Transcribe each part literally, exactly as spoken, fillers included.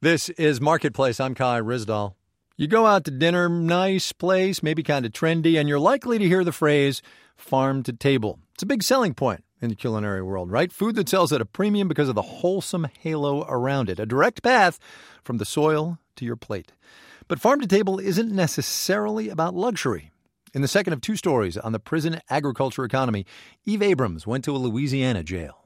This is Marketplace. I'm Kai Ryssdal. You go out to dinner, nice place, maybe kind of trendy, and you're likely to hear the phrase farm to table. It's a big selling point in the culinary world, right? Food that sells at a premium because of the wholesome halo around it. A direct path from the soil to your plate. But farm to table isn't necessarily about luxury. In the second of two stories on the prison agriculture economy, Eve Abrams went to a Louisiana jail.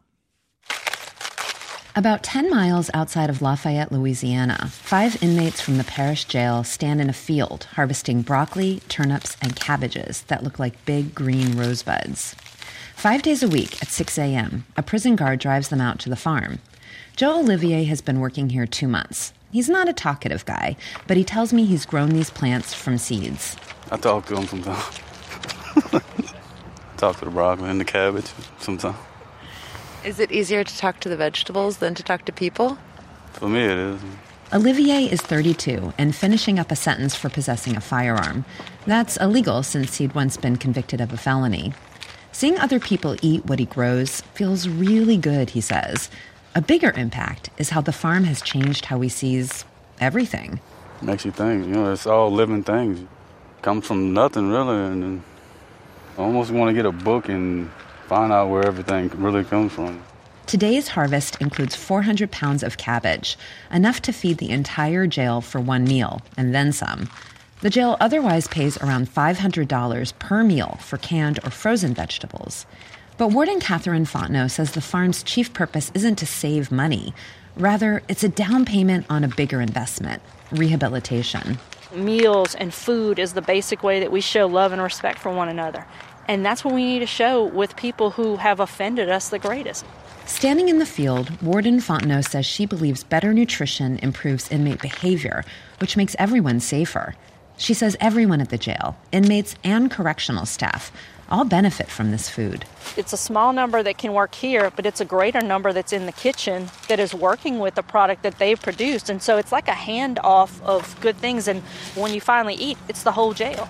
About ten miles outside of Lafayette, Louisiana, five inmates from the parish jail stand in a field harvesting broccoli, turnips, and cabbages that look like big green rosebuds. Five days a week at six a.m., a prison guard drives them out to the farm. Joe Olivier has been working here two months. He's not a talkative guy, but he tells me he's grown these plants from seeds. I talk to them sometimes. Talk to the broccoli and the cabbage sometimes. Is it easier to talk to the vegetables than to talk to people? For me, it is. Olivier is thirty-two and finishing up a sentence for possessing a firearm. That's illegal since he'd once been convicted of a felony. Seeing other people eat what he grows feels really good, he says. A bigger impact is how the farm has changed how he sees everything. Makes you think, you know, it's all living things. Comes from nothing, really, and I almost want to get a book and find out where everything really comes from. Today's harvest includes four hundred pounds of cabbage, enough to feed the entire jail for one meal, and then some. The jail otherwise pays around five hundred dollars per meal for canned or frozen vegetables. But Warden Catherine Fontenot says the farm's chief purpose isn't to save money. Rather, it's a down payment on a bigger investment, rehabilitation. Meals and food is the basic way that we show love and respect for one another. And that's what we need to show with people who have offended us the greatest. Standing in the field, Warden Fontenot says she believes better nutrition improves inmate behavior, which makes everyone safer. She says everyone at the jail, inmates and correctional staff, all benefit from this food. It's a small number that can work here, but it's a greater number that's in the kitchen that is working with the product that they've produced. And so it's like a handoff of good things. And when you finally eat, it's the whole jail.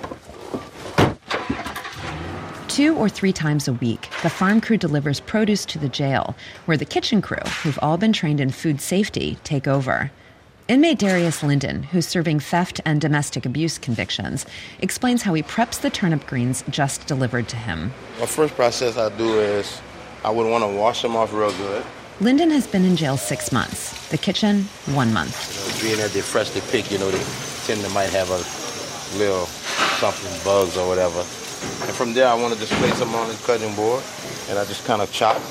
Two or three times a week, the farm crew delivers produce to the jail, where the kitchen crew, who've all been trained in food safety, take over. Inmate Darius Linden, who's serving theft and domestic abuse convictions, explains how he preps the turnip greens just delivered to him. My first process I do is I would want to wash them off real good. Linden has been in jail six months. The kitchen, one month. You know, being that they're freshly picked, you know, they tend to might have a little something, bugs or whatever. And from there, I want to just place them on the cutting board, and I just kind of chop.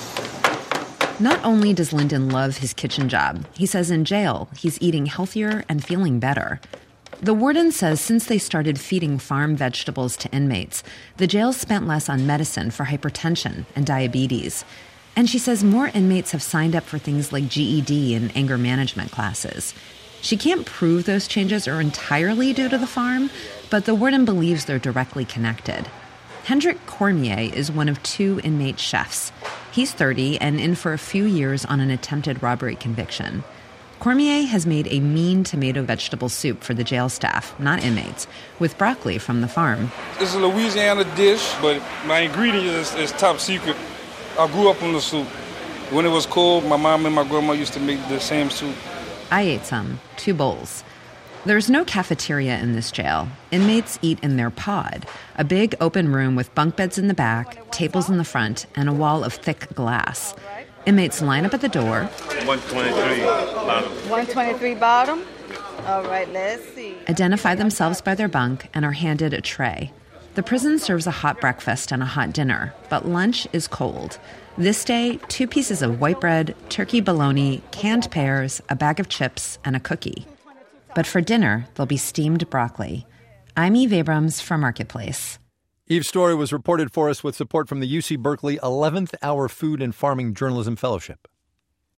Not only does Linden love his kitchen job, he says in jail he's eating healthier and feeling better. The warden says since they started feeding farm vegetables to inmates, the jail spent less on medicine for hypertension and diabetes. And she says more inmates have signed up for things like G E D and anger management classes. She can't prove those changes are entirely due to the farm, but the warden believes they're directly connected. Hendrik Cormier is one of two inmate chefs. He's thirty and in for a few years on an attempted robbery conviction. Cormier has made a mean tomato vegetable soup for the jail staff, not inmates, with broccoli from the farm. It's a Louisiana dish, but my ingredients is, is top secret. I grew up on the soup. When it was cold, my mom and my grandma used to make the same soup. I ate some, two bowls. There's no cafeteria in this jail. Inmates eat in their pod, a big open room with bunk beds in the back, tables in the front, and a wall of thick glass. Inmates line up at the door. one twenty-three bottom. one twenty-three bottom? All right, let's see. Identify themselves by their bunk and are handed a tray. The prison serves a hot breakfast and a hot dinner, but lunch is cold. This day, two pieces of white bread, turkey bologna, canned pears, a bag of chips, and a cookie. But for dinner, there'll be steamed broccoli. I'm Eve Abrams for Marketplace. Eve's story was reported for us with support from the U C Berkeley eleventh Hour Food and Farming Journalism Fellowship.